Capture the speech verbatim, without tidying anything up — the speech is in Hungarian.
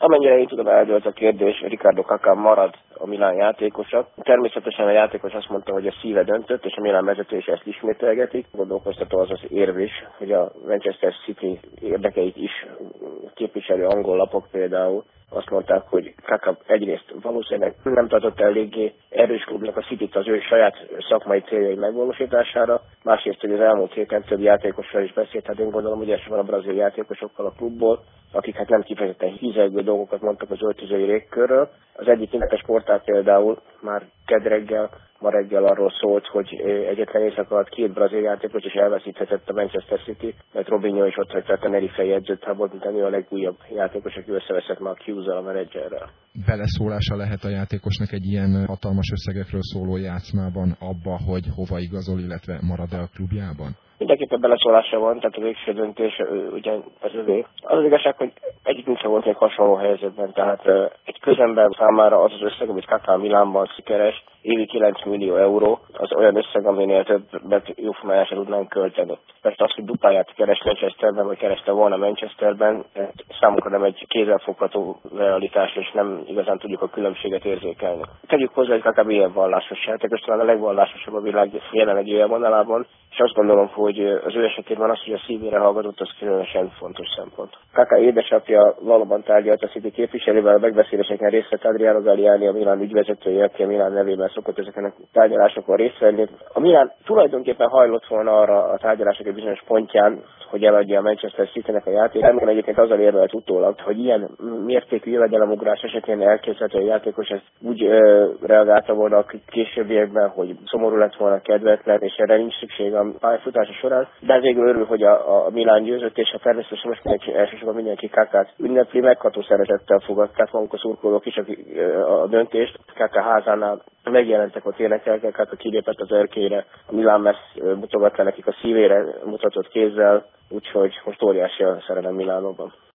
Amennyire én tudom, eldőlt a kérdés, Ricardo Kaká marad a Milán játékosa. Természetesen a játékos azt mondta, hogy a szíve döntött, és a Milán vezető is ezt ismételgetik. Gondolkoztató az az érv is, hogy a Manchester City érdekeit is képviselő angol lapok például azt mondták, hogy Kaká egyrészt valószínűleg nem tartott eléggé erős klubnak a Cityt az ő saját szakmai céljai megvalósítására, másrészt, hogy az elmúlt héten több játékossal is beszélt, hát én gondolom, hogy elsősorban a brazil játékosokkal a klubból, akik hát nem kifejezetten hízelgő dolgokat mondtak az öltözői légkörről. Az egyik internetes portál például már kedd reggel, ma reggel arról szólt, hogy egyetlen éjszaka alatt két brazil játékos is elveszíthetett a Manchester City, mert Robinho is ott hagyta a Tenerife edzőtábort, mint ő a legújabb játékos, aki összeveszett már a Hughes-el, a menedzserrel. Beleszólása lehet a játékosnak egy ilyen hatalmas összegekről szóló játszmában abba, hogy hova igazol, illetve marad-e a klubjában? Mindenképpen beleszólása van, tehát a végső döntés ugye ez övé. Az az igazság, hogy egyikünk sem volt még hasonló helyzetben, tehát egy közember számára az az összeg, amit Kaká Milánban sikeres, évi kilenc millió euró, az olyan összeg, aminél többet jóformáján sem tudnánk költeni. Persze az, hogy dupláját keres Manchesterben, vagy kereste volna Manchesterben, számunkra nem egy kézzelfogható realitás, és nem igazán tudjuk a különbséget érzékelni. Tegyük hozzá, hogy Kaká milyen vallásos játékos, talán a legvallásosabb a világ jelenlegi élvonalában, és azt gondolom, hogy az ő esetében az, hogy a szívére hallgatott, az különösen fontos szempont. Kaká édesapja valóban tárgyalt a City képviselővel, a megbeszéléseken részt vett Adriano Galliani, a Milán ügyvezetője, aki a Milán nevében szokott ezeken a tárgyalásokon részt venni. A Milán tulajdonképpen hajlott volna arra a tárgyalások egy bizonyos pontján, hogy eladja a Manchester Citynek a játékot. Remélem egyébként azzal érvelt utólag, hogy ilyen mértékű jövedelemugrás esetén elképzelhető a játékos ezt úgy ö, reagálta volna a későbbiekben, hogy szomorú lett volna, kedvetlen, és erre nincs szükség a pályafutása során. De végül örül, hogy a, a Milán győzött, és a természetesen most mindenki, elsősorban mindenki Kakát ünnepli, megható szeretettel fogadták maguk a szurkolók is akik, a döntést. Kaká házánál megjelentek ott énekeltek, Kaká kilépett az erkélyre, a Milán messz mutogatta nekik a szívére mutatott kézzel, úgyhogy most óriási a szerelem Milánóban.